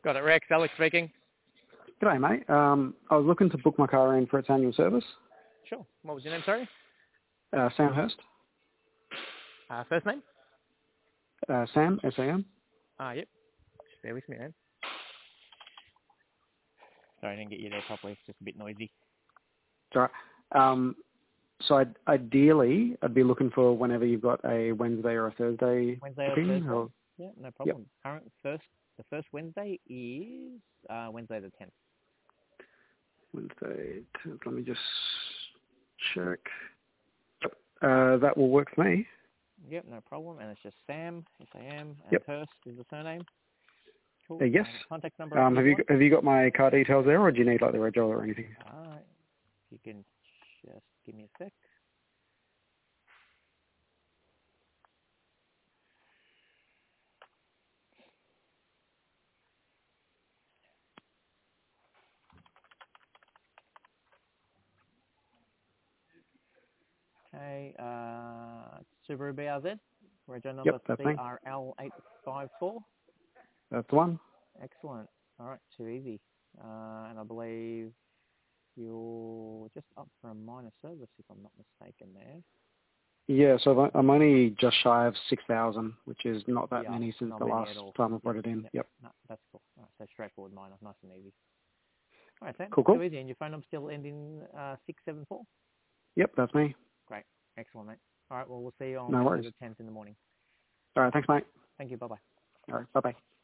Got it, Rex. Alex speaking. G'day, mate. I was looking to book my car in for its annual service. Sure. What was your name, sorry? Sam Hurst. First name? Sam, S-A-M. Yep. Just bear with me, man. Sorry, I didn't get you there properly. It's just a bit noisy. It's all right. So ideally, I'd be looking for whenever you've got a Wednesday or a Thursday. Wednesday or booking, Thursday? Yeah, no problem. Yep. The first Wednesday is Wednesday the 10th. Wednesday, 10th. Let me just check. Yep. That will work for me. Yep, no problem. And it's just Sam, S-A-M, and Yep. Hurst is the surname. Cool. Yes. Contact number. Have you got my car details there, or do you need like the reg or anything? If you can just give me a sec. Okay, Subaru BRZ, rego number Yep, that's me. CRL854. That's the one. Excellent. All right, too easy. And I believe you're just up for a minor service, if I'm not mistaken there. Yeah, so I'm only just shy of 6,000, which is not that many since not the many last at all. time I put it in. Yep. No, that's cool. All right, so straightforward minor, nice and easy. All right, Sam. Cool. Too easy. And your phone number still ending 674? Yep, that's me. Great. Excellent, mate. All right, well, we'll see you on No Wednesday worries. the 10th in the morning. All right, thanks, mate. Thank you. Bye-bye. All right, bye-bye.